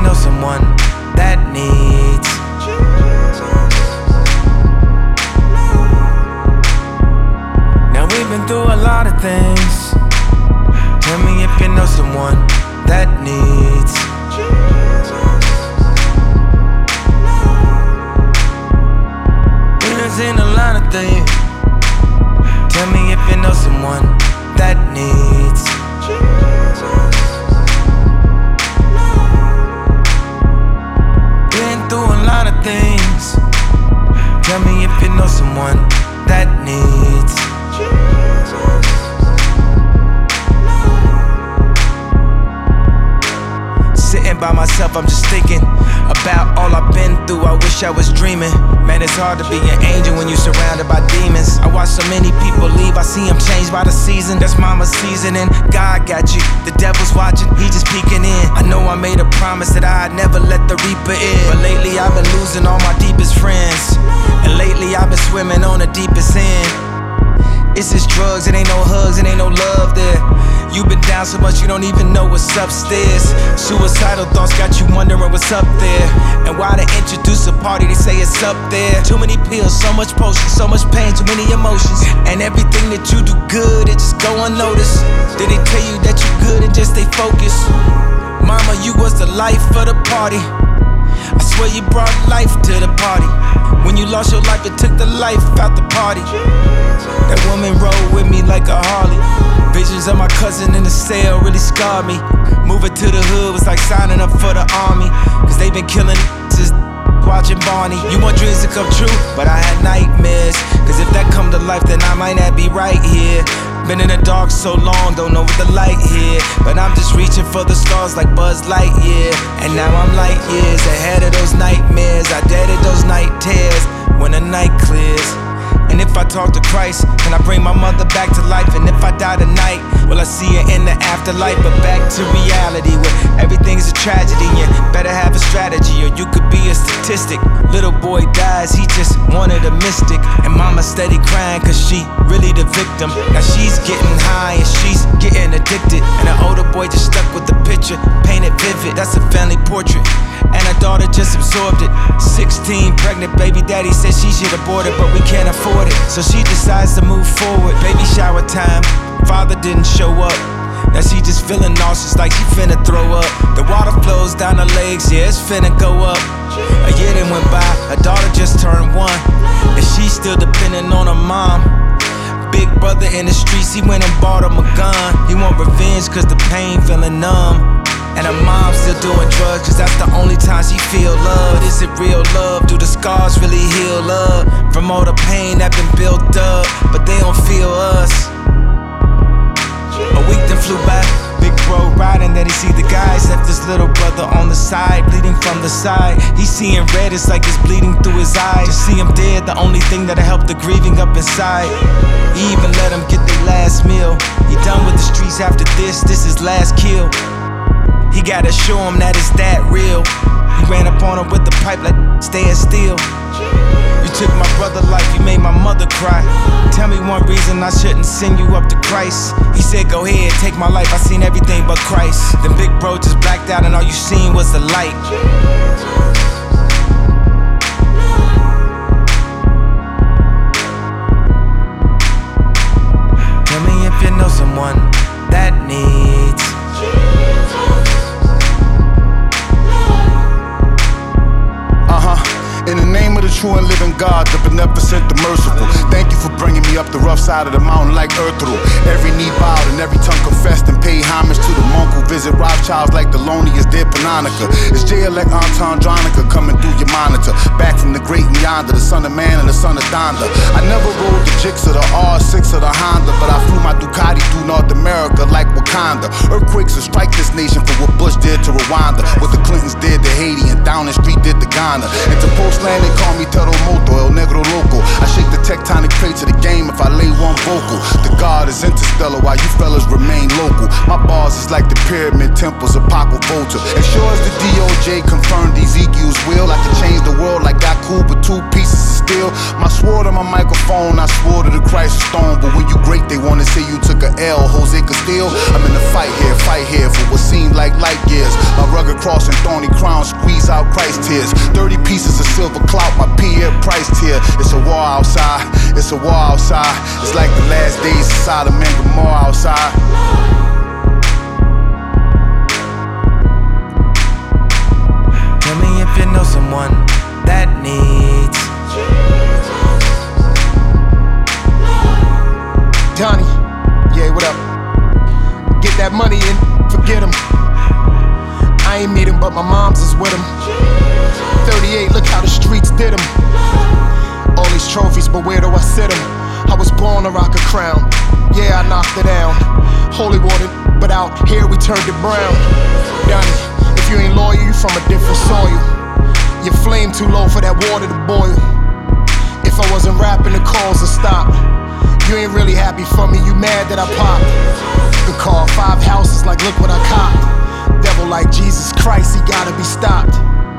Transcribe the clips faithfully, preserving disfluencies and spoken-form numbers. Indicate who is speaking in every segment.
Speaker 1: know someone that needs Now we've been through a lot of things. Tell me if you know someone that needs We've been seeing a lot of things. Tell me if you know someone that needs Been through a lot of things. Tell me if you know someone that needs Sitting by myself, I'm just thinking about all I've been through. I wish I was dreaming. Man, it's hard to be an angel when you're surrounded by demons. I watch so many people leave, I see them changed by the season. That's mama's seasoning. God got you, the devil's watching, he just peeking in. I know I made a promise that I'd never let the reaper in, but lately I've been losing all my deepest friends, and lately I've been swimming on the deepest end. It's just drugs, it ain't no hugs, it ain't no love there. You've been down so much you don't even know what's upstairs. Suicidal thoughts got you wondering what's up there. And why they introduce a party, they say it's up there. Too many pills, so much potion, so much pain, too many emotions. And everything that you do good, it just go unnoticed. Did they tell you that you good and just stay focused? Mama, you was the life of the party. I swear you brought life to the party. When you lost your life, it took the life out the party. That woman rode with me like a Harley. Visions of my cousin in the cell really scarred me. Moving to the hood was like signing up for the army, cause they been killing since watching Barney. You want dreams to come true, but I had nightmares. Cause if that come to life, then I might not be right here. Been in the dark so long, don't know what the light here, but I'm just reaching for the stars like Buzz Lightyear. And now I'm light years ahead of those nightmares. I deaded those night tears when the night clears. And if I talk to Christ, can I bring my mother back to life? And if I die tonight, will I see her in the afterlife? But back to reality, where everything's a tragedy. You better have a strategy, or you could be a statistic. Little boy dies, he just wanted a mystic. And mama steady crying, cause she really the victim. Now she's getting high and she's getting addicted. And her older boy just stuck with the picture, painted vivid. That's a family portrait, and her daughter just absorbed it. Sixteen, pregnant baby daddy said she should abort it, but we can't afford it. So she decides to move forward. Baby shower time, father didn't show up. Now she just feeling nauseous like she finna throw up. The water flows down her legs, yeah, it's finna go up. A year then went by, her daughter just turned one, and she's still depending on her mom. Big brother in the streets, he went and bought him a gun. He want revenge cause the pain feeling numb. And her mom's still doing drugs, cause that's the only time she feel love. But is it real love? Do the scars really heal up from all the pain that been built up? But they don't feel us. A week then flew by, big bro riding, then he see the guys. Left his little brother on the side, bleeding from the side. He seeing red, it's like it's bleeding through his eyes. To see him dead, the only thing that'll help the grieving up inside. He even let him get their last meal. He done with the streets after this, this is last kill. He gotta show him that it's that real. He ran up on him with the pipe like stand still. You took my brother life, you made my mother cry. Tell me one reason I shouldn't send you up to Christ. He said go ahead, take my life, I seen everything but Christ. Then big bro just blacked out and all you seen was the light. Tell me if you know someone that needs
Speaker 2: In the name of the true and living God, the beneficent, the merciful, thank you for bringing me up the rough side of the mountain like earth through. Every knee bowed and every tongue confessed and paid homage to the monk who visit Rothschilds like the loneliest dead Panonica. It's J-elect Anton Dronica coming through your monitor. Back from the great and yonder, the son of man and the son of Donda. I never rode the Jix or the R six or the Honda, but I flew my Ducati through North America like Wakanda. Earthquakes will strike this nation for what Bush did to Rwanda, what the Clintons did to Haiti and Downing Street did to Ghana. And to Postland they call me Terremoto, El Negro Loco. I shake the tectonic plates of the game if I lay one vocal. The God is interstellar while you fellas remain local. My bars is like the pyramid temples of Paco Volta. As sure as the D O J confirmed Ezekiel's will, I can change the world like Goku with two pieces of steel. My sword on my microphone, I swore to the Christ stone. But when you great, they wanna say you took a L, Jose Castillo. I I'm in the fight here, fight here for what seemed like light years. My rugged cross and thorny crown squeeze out Christ tears. thirty pieces of silver clout, my P F priced here. It's a war outside, it's a war outside. It's like the last days of Sodom and Gomorrah outside.
Speaker 1: Tell me if you know someone that needs
Speaker 3: Donnie, yeah, what up? Get that money and forget him. I ain't meet him, but my mom's is with him. thirty-eight, look how the streets did him. All these trophies, but where do I sit him? I was born to rock a crown. Yeah, I knocked it down. Holy water, but out here we turned it brown. Donnie, if you ain't loyal, you from a different soil. Your flame too low for that water to boil. If I wasn't rapping, the calls would stop. You ain't really happy for me, you mad that I popped. The car, five houses, like look what I copped. Devil like Jesus Christ, he gotta be stopped.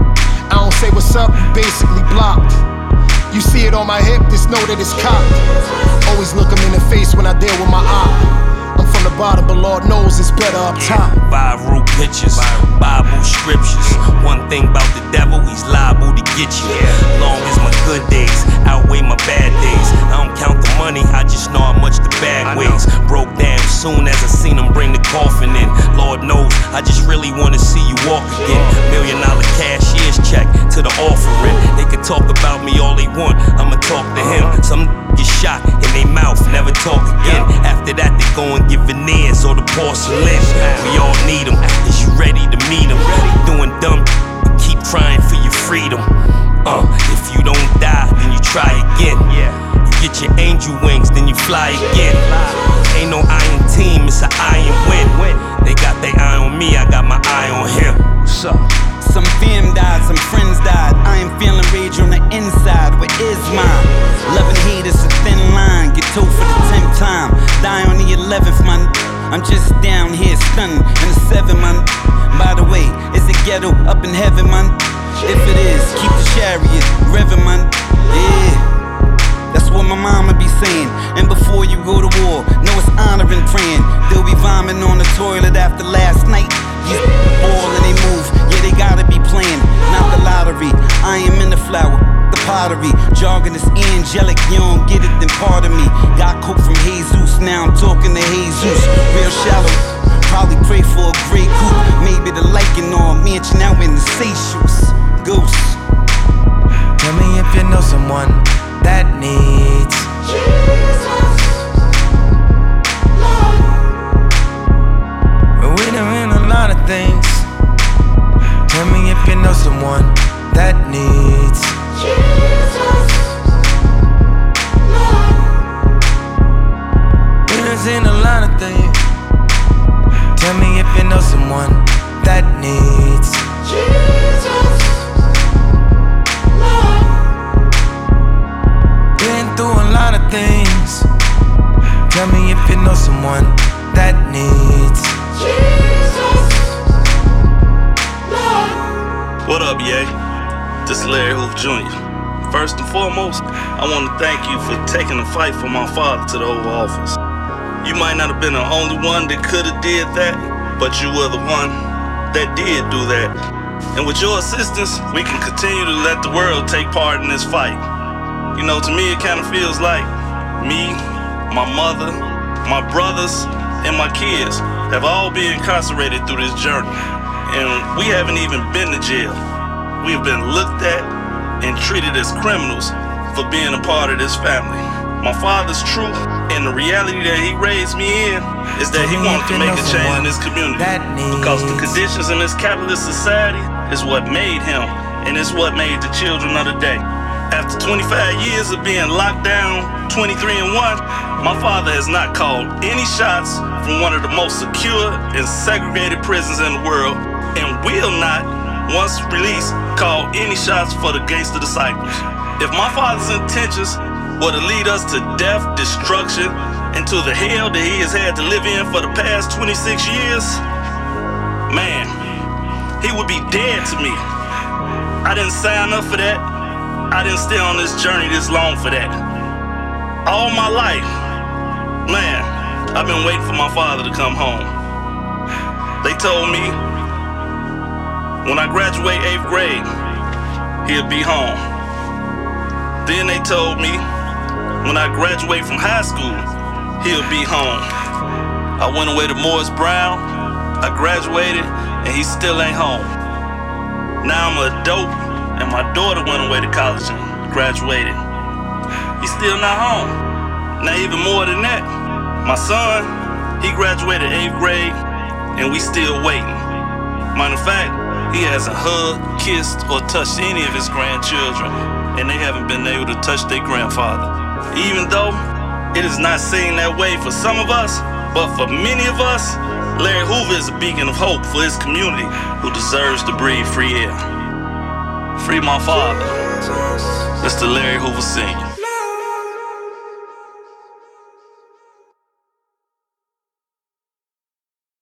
Speaker 3: I don't say what's up, you basically blocked. You see it on my hip, just know that it's cocked. Always look him in the face when I deal with my op. I'm from the bottom, but Lord knows it's better up top.
Speaker 4: Viral pictures, Bible scriptures. One thing about the devil, he's liable to get you. Long as my good days outweigh my bad days. I don't count the money, I just know how much the bag weighs. Broke down soon as I seen him bring the coffin in. Lord knows, I just really wanna see you walk again. Million dollar cashier's check to the offering. They can talk about me all they want, I'ma talk to him. Some get shot in their mouth, never talk again. After that, they go and get veneers or the porcelain. We all need them, is you ready to meet them? Doing dumb, but keep trying for your freedom. Uh, if you don't die, then you try again. You get your angel wings, then you fly again. Ain't no iron team, it's an iron win. They got their eye on me, I got my eye on him.
Speaker 5: So, some fam died, some friends died. I am feeling rage on the inside. Where is mine? Love and hate is a thin line. Get told for the tenth time. Die on the eleventh, man. I'm just down here stunning. And the seven, man. By the way, is it ghetto up in heaven, man? If it is, keep the chariot revving, man. Yeah. That's what my mama be saying. And before you go to war, know it's honoring praying. They'll be vomiting on the toilet after last night. These ball and they move, yeah, they gotta be playing. Not the lottery, I am in the flower, the pottery. Jargon is angelic, you don't get it, then pardon me. Got coke from Jesus, now I'm talking to Jesus. Real shallow, probably pray for a great coupe. Maybe the liking or a mansion out in the Seychelles. Goose.
Speaker 1: Tell me if you know someone that needs Jesus. We done in a lot of things. Tell me if you know someone that needs Jesus. We done seen a lot of things. Tell me if you know someone that needs Jesus. Been through a lot of things. Tell me if you know someone that needs Jesus.
Speaker 6: What up, Ye? This is Larry Hoof Junior First and foremost, I want to thank you for taking the fight for my father to the Oval Office. You might not have been the only one that could have did that, but you were the one that did do that. And with your assistance, we can continue to let the world take part in this fight. You know, to me, it kind of feels like me, my mother, my brothers, and my kids have all been incarcerated through this journey. And we haven't even been to jail. We've been looked at and treated as criminals for being a part of this family. My father's truth and the reality that he raised me in is that he wanted to make a change in this community. Because the conditions in this capitalist society is what made him, and it's what made the children of the day. After twenty-five years of being locked down, twenty-three and one, my father has not called any shots from one of the most secure and segregated prisons in the world, and will not, once released, call any shots for the gangster disciples. If my father's intentions were to lead us to death, destruction, and to the hell that he has had to live in for the past twenty-six years, man, he would be dead to me. I didn't sign up for that. I didn't stay on this journey this long for that. All my life, man, I've been waiting for my father to come home. They told me when I graduate eighth grade, he'll be home. Then they told me when I graduate from high school, he'll be home. I went away to Morris Brown, I graduated, and he still ain't home. Now I'm an adult, and my daughter went away to college and graduated. He's still not home. Now even more than that, my son, he graduated eighth grade, and we still waiting. Matter of fact, he hasn't hugged, kissed, or touched any of his grandchildren, and they haven't been able to touch their grandfather. Even though it is not seen that way for some of us, but for many of us, Larry Hoover is a beacon of hope for his community who deserves to breathe free air. Free my father, Mister Larry Hoover Senior